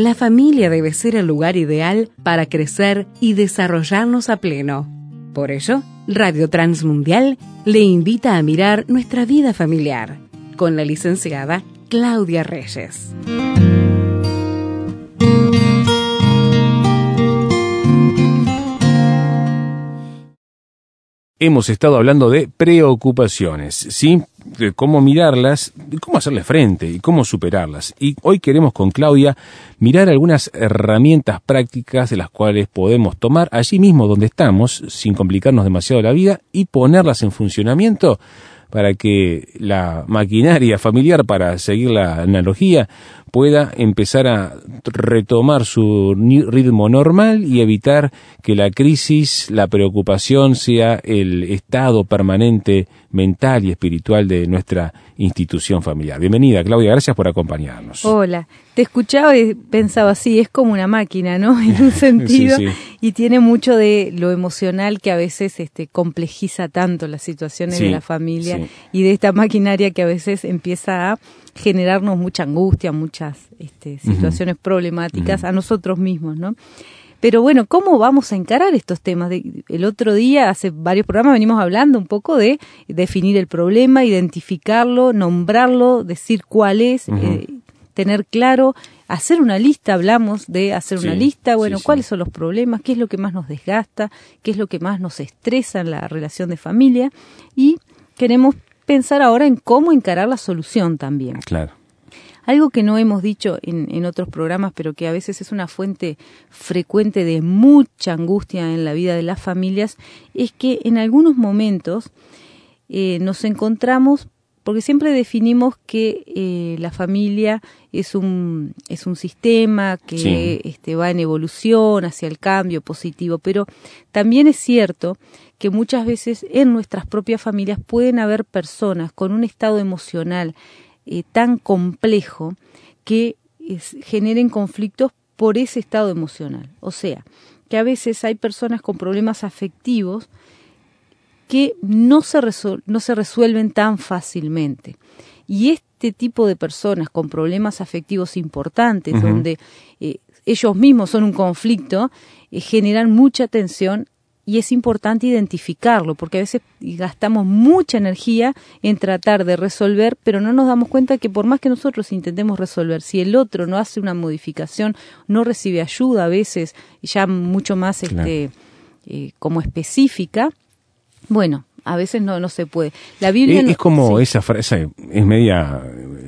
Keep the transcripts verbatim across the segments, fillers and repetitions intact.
la familia debe ser el lugar ideal para crecer y desarrollarnos a pleno. Por ello, Radio Transmundial le invita a mirar nuestra vida familiar con la licenciada Claudia Reyes. Hemos estado hablando de preocupaciones, ¿sí? De cómo mirarlas, de cómo hacerle frente y cómo superarlas. Y hoy queremos con Claudia mirar algunas herramientas prácticas de las cuales podemos tomar allí mismo donde estamos, sin complicarnos demasiado la vida, y ponerlas en funcionamiento para que la maquinaria familiar, para seguir la analogía, pueda empezar a retomar su ritmo normal y evitar que la crisis, la preocupación sea el estado permanente mental y espiritual de nuestra institución familiar. Bienvenida, Claudia, gracias por acompañarnos. Hola, te escuchaba y pensaba, sí, es como una máquina, ¿no? En un sentido, sí, sí. Y tiene mucho de lo emocional que a veces este, complejiza tanto las situaciones sí, de la familia sí. Y de esta maquinaria que a veces empieza a generarnos mucha angustia, muchas este, situaciones uh-huh. problemáticas uh-huh. a nosotros mismos, ¿no? Pero bueno, ¿cómo vamos a encarar estos temas? De, el otro día, hace varios programas, venimos hablando un poco de definir el problema, identificarlo, nombrarlo, decir cuál es, uh-huh. eh, tener claro, hacer una lista, hablamos de hacer sí, una lista, bueno, sí, cuáles sí. son los problemas, qué es lo que más nos desgasta, qué es lo que más nos estresa en la relación de familia, y queremos pensar ahora en cómo encarar la solución también. Claro. Algo que no hemos dicho en, en otros programas, pero que a veces es una fuente frecuente de mucha angustia en la vida de las familias, es que en algunos momentos eh, nos encontramos, porque siempre definimos que eh, la familia es un, es un sistema que sí. este, va en evolución hacia el cambio positivo, pero también es cierto que muchas veces en nuestras propias familias pueden haber personas con un estado emocional eh, tan complejo que es, generen conflictos por ese estado emocional. O sea, que a veces hay personas con problemas afectivos que no se, resol- no se resuelven tan fácilmente. Y este tipo de personas con problemas afectivos importantes, uh-huh. donde eh, ellos mismos son un conflicto, eh, generan mucha tensión. Y es importante identificarlo, porque a veces gastamos mucha energía en tratar de resolver, pero no nos damos cuenta que por más que nosotros intentemos resolver, si el otro no hace una modificación, no recibe ayuda a veces, ya mucho más claro. este eh, como específica, bueno, a veces no no se puede. La Biblia es, no, es como sí. esa frase, es media...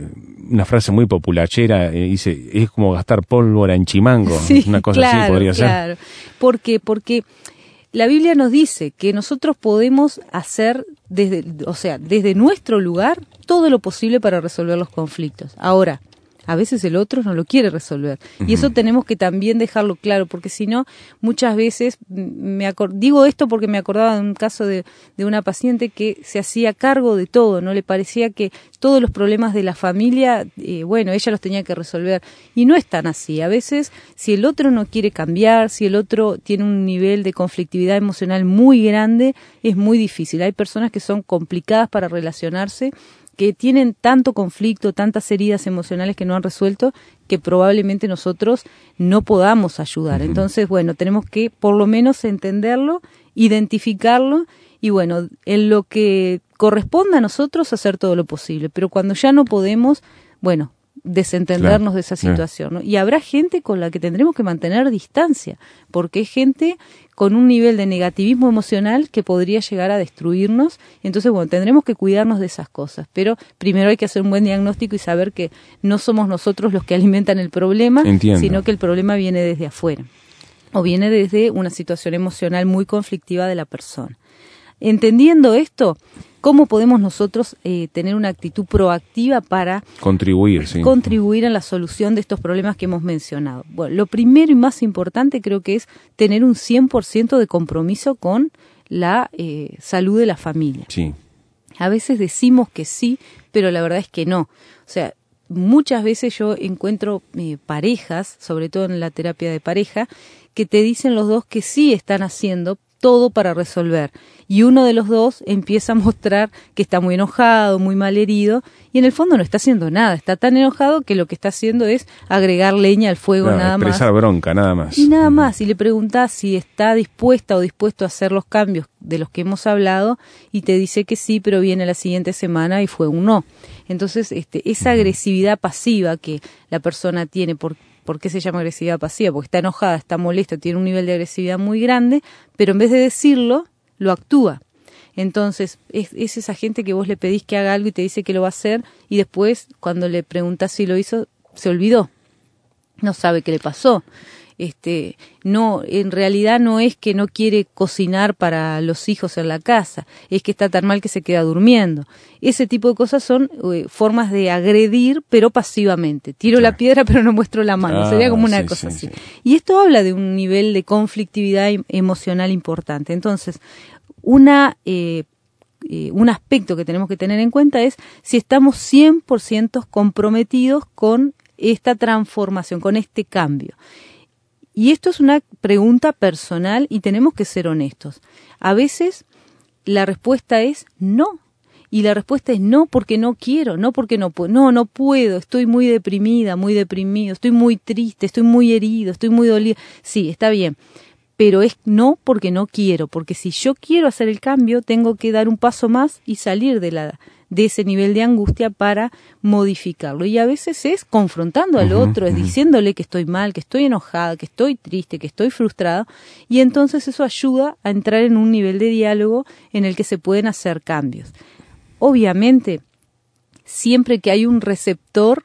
una frase muy populachera, eh, dice, es como gastar pólvora en chimango, sí, una cosa claro, así podría claro. ser. ¿Por qué? Porque la Biblia nos dice que nosotros podemos hacer, desde, o sea, desde nuestro lugar, todo lo posible para resolver los conflictos. Ahora, a veces el otro no lo quiere resolver. Uh-huh. Y eso tenemos que también dejarlo claro, porque si no, muchas veces, me acor- digo esto porque me acordaba de un caso de, de una paciente que se hacía cargo de todo, ¿no? Le parecía que todos los problemas de la familia, eh, bueno, ella los tenía que resolver. Y no es tan así. A veces, si el otro no quiere cambiar, si el otro tiene un nivel de conflictividad emocional muy grande, es muy difícil. Hay personas que son complicadas para relacionarse, que tienen tanto conflicto, tantas heridas emocionales que no han resuelto, que probablemente nosotros no podamos ayudar. Uh-huh. Entonces, bueno, tenemos que por lo menos entenderlo, identificarlo y, bueno, en lo que corresponda a nosotros hacer todo lo posible. Pero cuando ya no podemos, bueno, desentendernos claro. de esa situación, ¿no? Y habrá gente con la que tendremos que mantener distancia, porque es gente con un nivel de negativismo emocional que podría llegar a destruirnos. Entonces, bueno, tendremos que cuidarnos de esas cosas, pero primero hay que hacer un buen diagnóstico y saber que no somos nosotros los que alimentan el problema, Entiendo. Sino que el problema viene desde afuera o viene desde una situación emocional muy conflictiva de la persona. Entendiendo esto, ¿cómo podemos nosotros eh, tener una actitud proactiva para contribuir, sí. contribuir a la solución de estos problemas que hemos mencionado? Bueno, lo primero y más importante creo que es tener un cien por ciento de compromiso con la eh, salud de la familia. Sí. A veces decimos que sí, pero la verdad es que no. O sea, muchas veces yo encuentro eh, parejas, sobre todo en la terapia de pareja, que te dicen los dos que sí están haciendo, todo para resolver. Y uno de los dos empieza a mostrar que está muy enojado, muy malherido, y en el fondo no está haciendo nada. Está tan enojado que lo que está haciendo es agregar leña al fuego, Claro, nada más. expresar bronca, nada más. Y nada más, y le preguntás si está dispuesta o dispuesto a hacer los cambios de los que hemos hablado, y te dice que sí, pero viene la siguiente semana y fue un no. Entonces, este, esa agresividad pasiva que la persona tiene, por, ¿por qué se llama agresividad pasiva? Porque está enojada, está molesta, tiene un nivel de agresividad muy grande, pero en vez de decirlo, lo actúa. Entonces, es, es esa gente que vos le pedís que haga algo y te dice que lo va a hacer, y después, cuando le preguntás si lo hizo, se olvidó. No sabe qué le pasó. Este, no, en realidad no es que no quiere cocinar para los hijos en la casa, es que está tan mal que se queda durmiendo. Ese tipo de cosas son eh, formas de agredir, pero pasivamente. Tiro Claro. la piedra, pero no muestro la mano. Ah, Sería como una sí, cosa sí, así. sí. Y esto habla de un nivel de conflictividad em- emocional importante. Entonces, una eh, eh, un aspecto que tenemos que tener en cuenta es si estamos cien por ciento comprometidos con esta transformación, con este cambio. Y esto es una pregunta personal y tenemos que ser honestos. A veces la respuesta es no. Y la respuesta es no porque no quiero, no porque no puedo, no, no puedo, estoy muy deprimida, muy deprimido, estoy muy triste, estoy muy herido, estoy muy dolido. Sí, está bien, pero es no porque no quiero, porque si yo quiero hacer el cambio, tengo que dar un paso más y salir de la de ese nivel de angustia para modificarlo. Y a veces es confrontando al Uh-huh, otro, es uh-huh. diciéndole que estoy mal, que estoy enojada, que estoy triste, que estoy frustrada, y entonces eso ayuda a entrar en un nivel de diálogo en el que se pueden hacer cambios. Obviamente, siempre que hay un receptor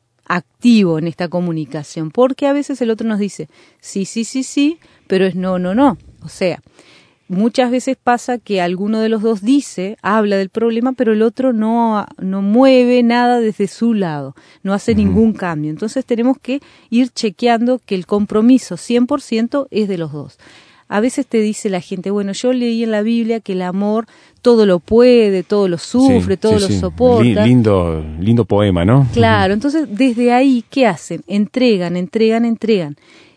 activo en esta comunicación, porque a veces el otro nos dice sí, sí, sí, sí, pero es no, no, no. O sea, muchas veces pasa que alguno de los dos dice, habla del problema, pero el otro no, no mueve nada desde su lado, no hace uh-huh. ningún cambio. Entonces tenemos que ir chequeando que el compromiso cien por ciento es de los dos. A veces te dice la gente, bueno, yo leí en la Biblia que el amor todo lo puede, todo lo sufre, sí, todo sí, lo sí. soporta. Lindo, lindo poema, ¿no? Claro, entonces desde ahí, ¿qué hacen? Entregan, entregan, entregan.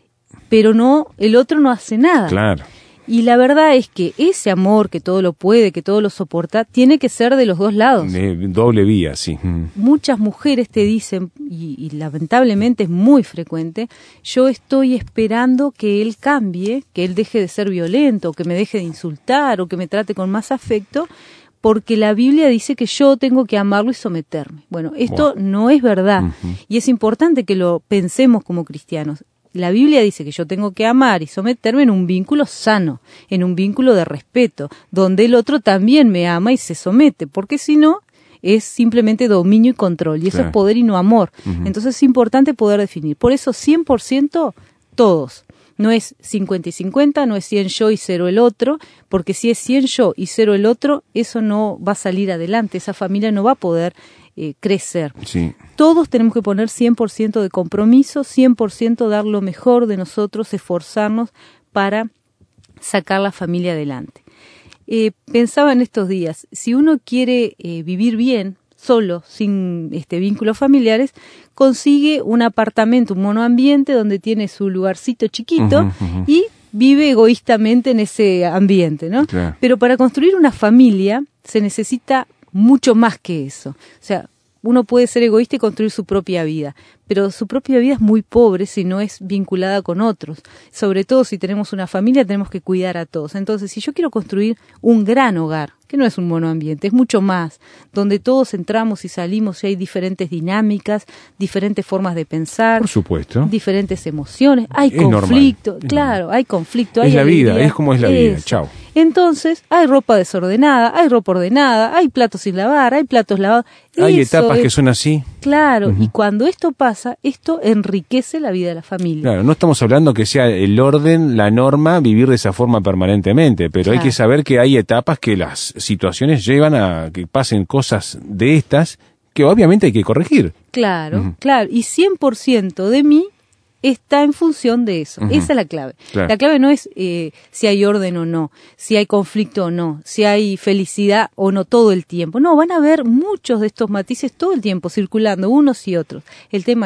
Pero no, el otro no hace nada. Claro. Y la verdad es que ese amor que todo lo puede, que todo lo soporta, tiene que ser de los dos lados. De doble vía, sí. Muchas mujeres te dicen, y, y lamentablemente es muy frecuente, yo estoy esperando que él cambie, que él deje de ser violento, que me deje de insultar, o que me trate con más afecto, porque la Biblia dice que yo tengo que amarlo y someterme. Bueno, esto wow. no es verdad, uh-huh. y es importante que lo pensemos como cristianos. La Biblia dice que yo tengo que amar y someterme en un vínculo sano, en un vínculo de respeto, donde el otro también me ama y se somete, porque si no, es simplemente dominio y control, y eso claro. es poder y no amor. Uh-huh. Entonces es importante poder definir. Por eso cien por ciento todos. No es cincuenta y cincuenta, no es cien yo y cero el otro, porque si es cien yo y cero el otro, eso no va a salir adelante, esa familia no va a poder eh, crecer. Sí. Todos tenemos que poner cien por ciento de compromiso, cien por ciento dar lo mejor de nosotros, esforzarnos para sacar la familia adelante. Eh, pensaba en estos días, si uno quiere eh, vivir bien, solo, sin este, vínculos familiares, consigue un apartamento, un monoambiente donde tiene su lugarcito chiquito uh-huh, uh-huh. y vive egoístamente en ese ambiente, ¿no? Claro. Pero para construir una familia se necesita mucho más que eso. O sea, uno puede ser egoísta y construir su propia vida, pero su propia vida es muy pobre si no es vinculada con otros. Sobre todo si tenemos una familia, tenemos que cuidar a todos. Entonces, si yo quiero construir un gran hogar, que no es un monoambiente, es mucho más, donde todos entramos y salimos y hay diferentes dinámicas, diferentes formas de pensar, por supuesto, diferentes emociones, hay es conflicto, normal. claro, hay conflicto, es hay la alegría, vida, es como es la vida, eso. Chao. Entonces, hay ropa desordenada, hay ropa ordenada, hay platos sin lavar, hay platos lavados. Hay Eso etapas es, que son así. Claro, uh-huh. y cuando esto pasa, esto enriquece la vida de la familia. Claro, no estamos hablando que sea el orden, la norma, vivir de esa forma permanentemente, pero claro. hay que saber que hay etapas que las situaciones llevan a que pasen cosas de estas que obviamente hay que corregir. Claro, uh-huh. claro, y cien por ciento de mí está en función de eso. Uh-huh. Esa es la clave. Claro. La clave no es eh, si hay orden o no, si hay conflicto o no, si hay felicidad o no todo el tiempo. No, van a haber muchos de estos matices todo el tiempo circulando, unos y otros. El tema es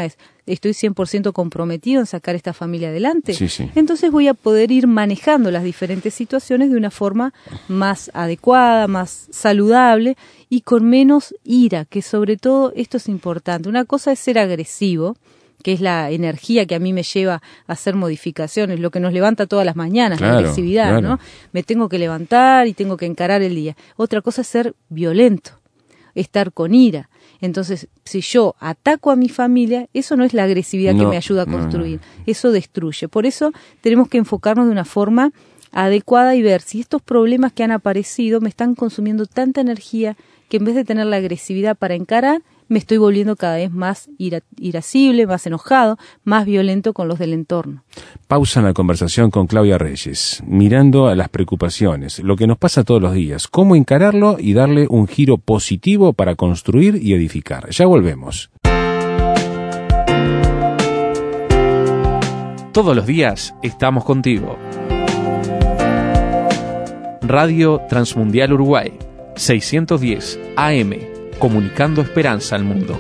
estoy cien por ciento comprometido en sacar esta familia adelante, sí, sí. entonces voy a poder ir manejando las diferentes situaciones de una forma más adecuada, más saludable y con menos ira, que sobre todo esto es importante. Una cosa es ser agresivo, que es la energía que a mí me lleva a hacer modificaciones, lo que nos levanta todas las mañanas, claro, la agresividad, claro. ¿no? Me tengo que levantar y tengo que encarar el día. Otra cosa es ser violento, estar con ira. Entonces, si yo ataco a mi familia, eso no es la agresividad no, que me ayuda a construir, no, no. eso destruye. Por eso tenemos que enfocarnos de una forma adecuada y ver si estos problemas que han aparecido me están consumiendo tanta energía que en vez de tener la agresividad para encarar, me estoy volviendo cada vez más ira, irascible, más enojado, más violento con los del entorno. Pausa en la conversación con Claudia Reyes, mirando a las preocupaciones, lo que nos pasa todos los días, cómo encararlo y darle un giro positivo para construir y edificar. Ya volvemos. Todos los días estamos contigo. Radio Transmundial Uruguay, seiscientos diez A M, comunicando esperanza al mundo.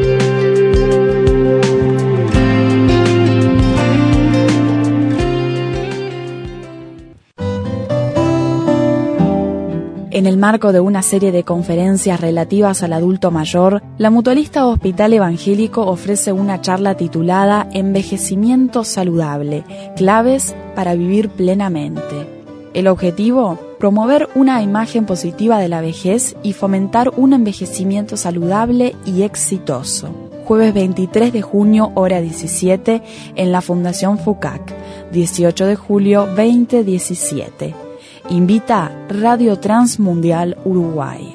En el marco de una serie de conferencias relativas al adulto mayor, la Mutualista Hospital Evangélico ofrece una charla titulada Envejecimiento saludable, claves para vivir plenamente. El objetivo, promover una imagen positiva de la vejez y fomentar un envejecimiento saludable y exitoso. Jueves veintitrés de junio, hora diecisiete, en la Fundación FUCAC, dieciocho de julio, veinte diecisiete. Invita Radio Transmundial Uruguay.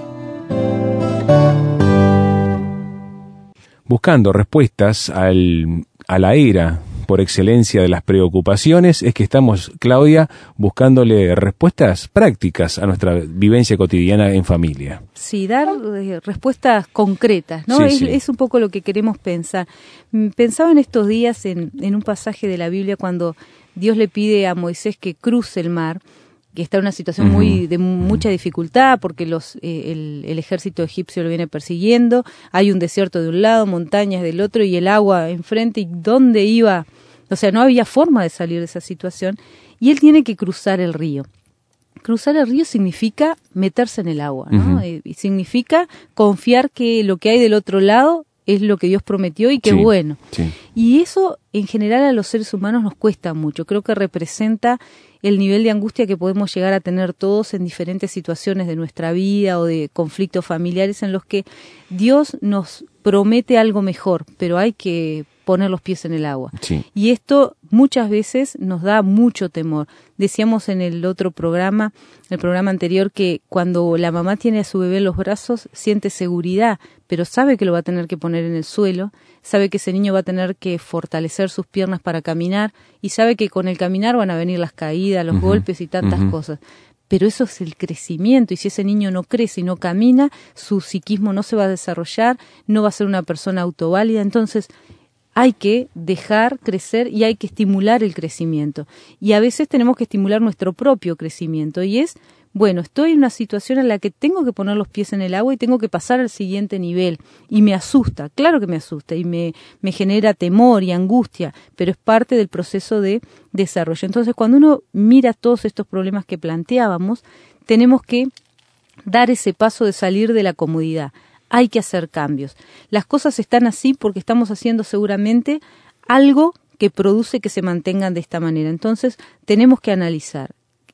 Buscando respuestas al, a la era por excelencia de las preocupaciones, es que estamos, Claudia, buscándole respuestas prácticas a nuestra vivencia cotidiana en familia. Sí, dar eh, respuestas concretas, ¿no? Sí, es, sí. es un poco lo que queremos pensar. Pensaba en estos días en, en un pasaje de la Biblia cuando Dios le pide a Moisés que cruce el mar, que está en una situación Uh-huh. muy de mucha dificultad porque los eh, el, el ejército egipcio lo viene persiguiendo, hay un desierto de un lado, montañas del otro y el agua enfrente, y dónde iba, o sea, no había forma de salir de esa situación, y él tiene que cruzar el río. Cruzar el río significa meterse en el agua, ¿no? Uh-huh. Eh, y significa confiar que lo que hay del otro lado es lo que Dios prometió y que Sí, es bueno. sí. Y eso en general a los seres humanos nos cuesta mucho. Creo que representa el nivel de angustia que podemos llegar a tener todos en diferentes situaciones de nuestra vida o de conflictos familiares en los que Dios nos promete algo mejor, pero hay que poner los pies en el agua. Sí. Y esto muchas veces nos da mucho temor. Decíamos en el otro programa, el programa anterior, que cuando la mamá tiene a su bebé en los brazos, siente seguridad, pero sabe que lo va a tener que poner en el suelo, sabe que ese niño va a tener que fortalecer sus piernas para caminar, y sabe que con el caminar van a venir las caídas, los Uh-huh. golpes y tantas Uh-huh. cosas. Pero eso es el crecimiento, y si ese niño no crece y no camina, su psiquismo no se va a desarrollar, no va a ser una persona autoválida. Entonces hay que dejar crecer y hay que estimular el crecimiento. Y a veces tenemos que estimular nuestro propio crecimiento, y es, bueno, estoy en una situación en la que tengo que poner los pies en el agua y tengo que pasar al siguiente nivel, y me asusta, claro que me asusta, y me, me genera temor y angustia, pero es parte del proceso de desarrollo. Entonces, cuando uno mira todos estos problemas que planteábamos, tenemos que dar ese paso de salir de la comodidad. Hay que hacer cambios. Las cosas están así porque estamos haciendo seguramente algo que produce que se mantengan de esta manera. Entonces, tenemos que analizar.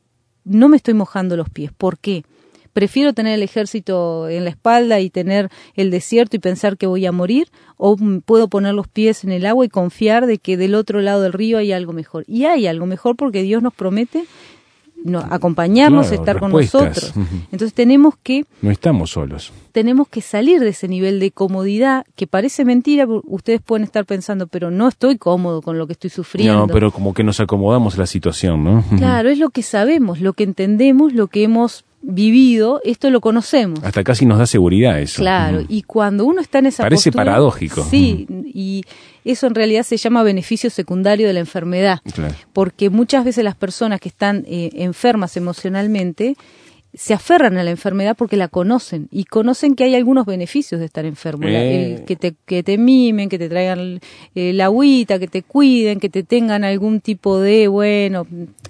No me estoy mojando los pies. ¿Por qué? ¿Prefiero tener el ejército en la espalda y tener el desierto y pensar que voy a morir? ¿O puedo poner los pies en el agua y confiar de que del otro lado del río hay algo mejor? Y hay algo mejor porque Dios nos promete no, acompañarnos, Claro, estar con respuestas. nosotros. Entonces tenemos que No estamos solos. tenemos que salir de ese nivel de comodidad que parece mentira. Ustedes pueden estar pensando, pero no estoy cómodo con lo que estoy sufriendo. No, pero como que nos acomodamos a la situación, ¿no? Claro, es lo que sabemos, lo que entendemos, lo que hemos vivido, esto lo conocemos. Hasta casi nos da seguridad eso. Claro, Ujú. y cuando uno está en esa Parece postura, paradójico. Sí, y eso en realidad se llama beneficio secundario de la enfermedad, Claro. porque muchas veces las personas que están eh, enfermas emocionalmente se aferran a la enfermedad porque la conocen y conocen que hay algunos beneficios de estar enfermo, eh. el, que te que te mimen, que te traigan eh, la agüita, que te cuiden, que te tengan algún tipo de, bueno,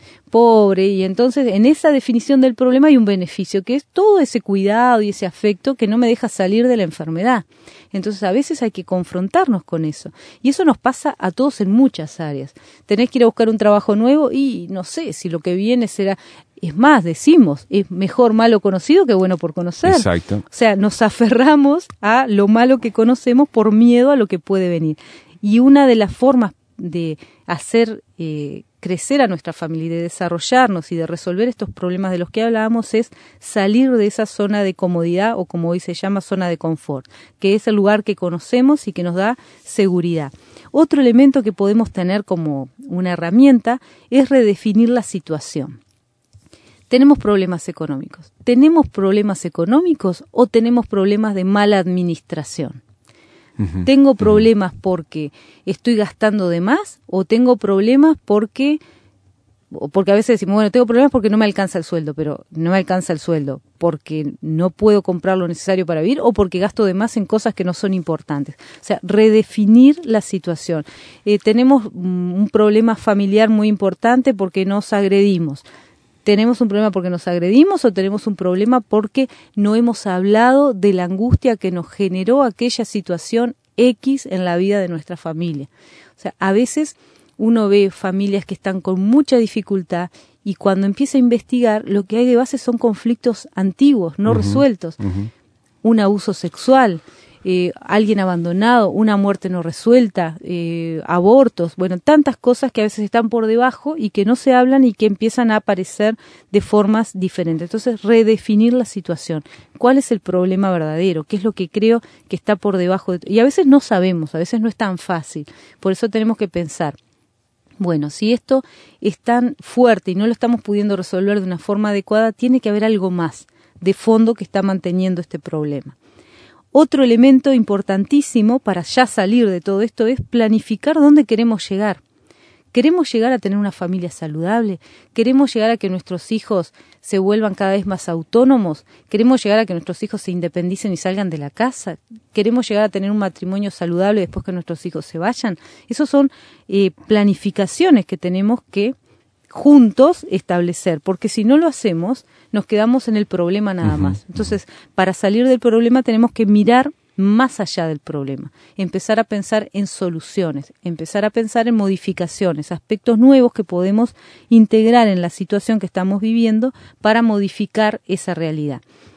pobre, y entonces en esa definición del problema hay un beneficio, que es todo ese cuidado y ese afecto que no me deja salir de la enfermedad. Entonces a veces hay que confrontarnos con eso, y eso nos pasa a todos en muchas áreas. Tenés que ir a buscar un trabajo nuevo y no sé si lo que viene será... Es más, decimos, es mejor malo conocido que bueno por conocer. Exacto. O sea, nos aferramos a lo malo que conocemos por miedo a lo que puede venir. Y una de las formas de hacer eh, crecer a nuestra familia y de desarrollarnos y de resolver estos problemas de los que hablábamos es salir de esa zona de comodidad, o como hoy se llama, zona de confort, que es el lugar que conocemos y que nos da seguridad. Otro elemento que podemos tener como una herramienta es redefinir la situación. Tenemos problemas económicos. ¿Tenemos problemas económicos o tenemos problemas de mala administración? Uh-huh. ¿Tengo problemas porque estoy gastando de más o tengo problemas porque, porque a veces decimos, bueno, tengo problemas porque no me alcanza el sueldo, pero no me alcanza el sueldo porque no puedo comprar lo necesario para vivir o porque gasto de más en cosas que no son importantes? O sea, redefinir la situación. Eh, tenemos un problema familiar muy importante porque nos agredimos. ¿Tenemos un problema porque nos agredimos o tenemos un problema porque no hemos hablado de la angustia que nos generó aquella situación X en la vida de nuestra familia? O sea, a veces uno ve familias que están con mucha dificultad y cuando empieza a investigar lo que hay de base son conflictos antiguos, no uh-huh, resueltos. Uh-huh. Un abuso sexual, eh, alguien abandonado, una muerte no resuelta, eh, abortos, bueno, tantas cosas que a veces están por debajo y que no se hablan y que empiezan a aparecer de formas diferentes. Entonces, redefinir la situación. ¿Cuál es el problema verdadero? ¿Qué es lo que creo que está por debajo de todo? Y a veces no sabemos, a veces no es tan fácil. Por eso tenemos que pensar, bueno, si esto es tan fuerte y no lo estamos pudiendo resolver de una forma adecuada, tiene que haber algo más de fondo que está manteniendo este problema. Otro elemento importantísimo para ya salir de todo esto es planificar dónde queremos llegar. ¿Queremos llegar a tener una familia saludable? ¿Queremos llegar a que nuestros hijos se vuelvan cada vez más autónomos? ¿Queremos llegar a que nuestros hijos se independicen y salgan de la casa? ¿Queremos llegar a tener un matrimonio saludable después que nuestros hijos se vayan? Esas son eh, planificaciones que tenemos que juntos establecer, porque si no lo hacemos, nos quedamos en el problema nada uh-huh. más. Entonces, para salir del problema tenemos que mirar más allá del problema, empezar a pensar en soluciones, empezar a pensar en modificaciones, aspectos nuevos que podemos integrar en la situación que estamos viviendo para modificar esa realidad.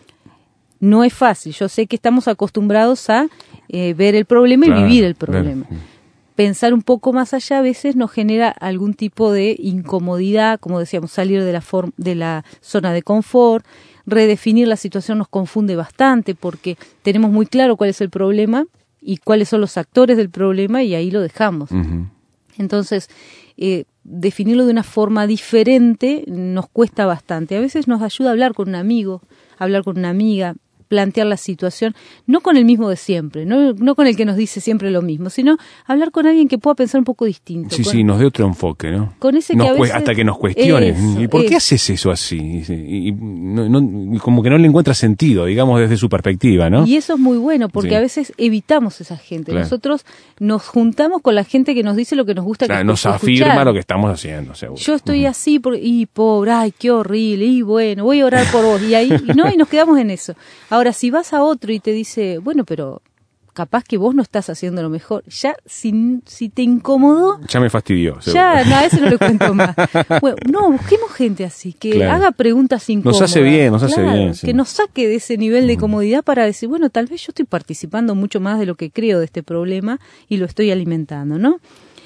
No es fácil, yo sé que estamos acostumbrados a eh, ver el problema y claro, vivir el problema. Claro. Pensar un poco más allá a veces nos genera algún tipo de incomodidad, como decíamos, salir de la, form- de la zona de confort. Redefinir la situación nos confunde bastante porque tenemos muy claro cuál es el problema y cuáles son los actores del problema y ahí lo dejamos. Uh-huh. Entonces, eh, definirlo de una forma diferente nos cuesta bastante. A veces nos ayuda a hablar con un amigo, hablar con una amiga, plantear la situación, no con el mismo de siempre, no, no con el que nos dice siempre lo mismo, sino hablar con alguien que pueda pensar un poco distinto. Sí, con, sí, nos dé otro enfoque, ¿no? Con ese nos que a veces, hasta que nos cuestione. Eso, ¿Y por eso. qué haces eso así? Y, y, no, no, como que no le encuentra sentido, digamos, desde su perspectiva, ¿no? Y eso es muy bueno, porque sí. a veces evitamos esa gente. Claro. Nosotros nos juntamos con la gente que nos dice lo que nos gusta claro, que nos escuchar. afirma lo que estamos haciendo, seguro. Yo estoy uh-huh. así, por, y pobre, ay, qué horrible, y bueno, voy a orar por vos. Y ahí, y no, y nos quedamos en eso. Ahora, si vas a otro y te dice, bueno, pero capaz que vos no estás haciendo lo mejor, ya si, si te incomodó, ya me fastidió. Seguro. Ya, no, a ese no le cuento más. Bueno, no, busquemos gente así, que claro. haga preguntas incómodas. Nos hace bien, nos claro, hace bien. Sí. Que nos saque de ese nivel de comodidad para decir, bueno, tal vez yo estoy participando mucho más de lo que creo de este problema y lo estoy alimentando, ¿no?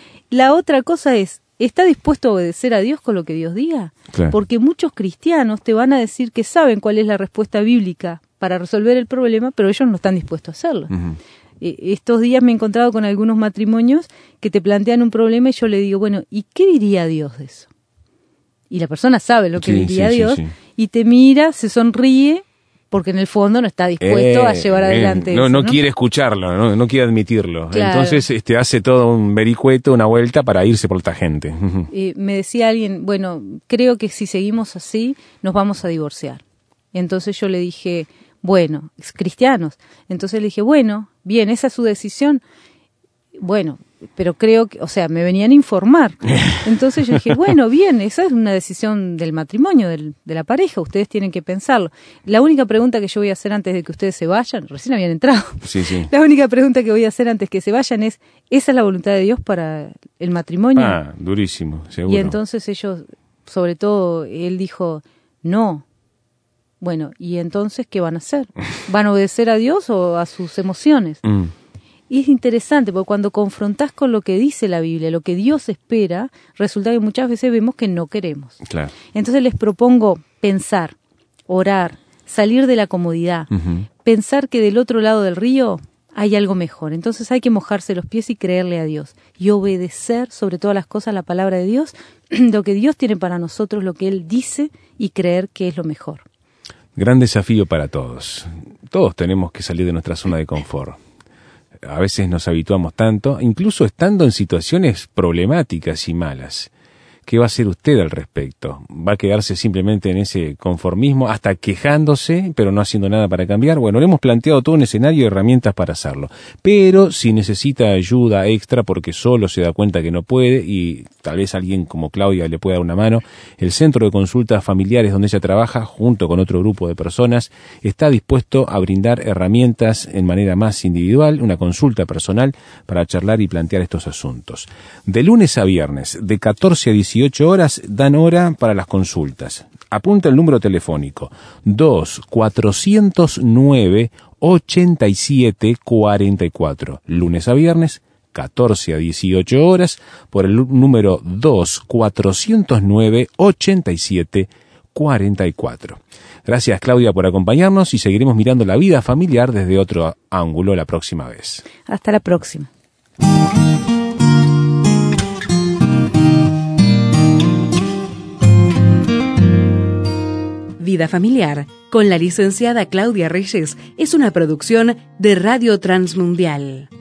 La otra cosa es, ¿está dispuesto a obedecer a Dios con lo que Dios diga? Claro. Porque muchos cristianos te van a decir que saben cuál es la respuesta bíblica para resolver el problema, pero ellos no están dispuestos a hacerlo. Uh-huh. Eh, estos días me he encontrado con algunos matrimonios que te plantean un problema y yo le digo, bueno, ¿y qué diría Dios de eso? Y la persona sabe lo que sí, diría sí, Dios sí, sí. y te mira, se sonríe, porque en el fondo no está dispuesto eh, a llevar adelante eh, no, eso, no, ¿no? quiere escucharlo, no, no quiere admitirlo. Claro. Entonces este, hace todo un vericueto, una vuelta para irse por esta gente. Eh, me decía alguien, bueno, creo que si seguimos así nos vamos a divorciar. Entonces yo le dije, bueno, cristianos. Entonces le dije, bueno, bien, esa es su decisión. Bueno, pero creo que, o sea, me venían a informar. Entonces yo dije, bueno, bien, esa es una decisión del matrimonio, del, de la pareja, ustedes tienen que pensarlo. La única pregunta que yo voy a hacer antes de que ustedes se vayan, recién habían entrado, Sí, sí. la única pregunta que voy a hacer antes que se vayan es, ¿esa es la voluntad de Dios para el matrimonio? Ah, durísimo, seguro. Y entonces ellos, sobre todo, él dijo, no. Bueno, ¿y entonces qué van a hacer? ¿Van a obedecer a Dios o a sus emociones? Mm. Y es interesante, porque cuando confrontás con lo que dice la Biblia, lo que Dios espera, resulta que muchas veces vemos que no queremos. Claro. Entonces les propongo pensar, orar, salir de la comodidad, Ujú. pensar que del otro lado del río hay algo mejor. Entonces hay que mojarse los pies y creerle a Dios y obedecer sobre todas las cosas la palabra de Dios, lo que Dios tiene para nosotros, lo que Él dice y creer que es lo mejor. Gran desafío para todos. Todos tenemos que salir de nuestra zona de confort. A veces nos habituamos tanto, incluso estando en situaciones problemáticas y malas. ¿Qué va a hacer usted al respecto? ¿Va a quedarse simplemente en ese conformismo, hasta quejándose, pero no haciendo nada para cambiar? Bueno, le hemos planteado todo un escenario de herramientas para hacerlo. Pero si necesita ayuda extra porque solo se da cuenta que no puede, y tal vez alguien como Claudia le pueda dar una mano, el Centro de Consultas Familiares donde ella trabaja, junto con otro grupo de personas, está dispuesto a brindar herramientas en manera más individual, una consulta personal para charlar y plantear estos asuntos. De lunes a viernes, de catorce a dieciocho horas, dan hora para las consultas. Apunta el número telefónico dos cuatrocientos nueve ochenta y siete cuarenta y cuatro. Lunes a viernes, catorce a dieciocho horas, por el número dos cuatrocientos nueve ochenta y siete cuarenta y cuatro. Gracias, Claudia, por acompañarnos y seguiremos mirando la vida familiar desde otro ángulo la próxima vez. Hasta la próxima. Vida Familiar, con la licenciada Claudia Reyes, es una producción de Radio Transmundial.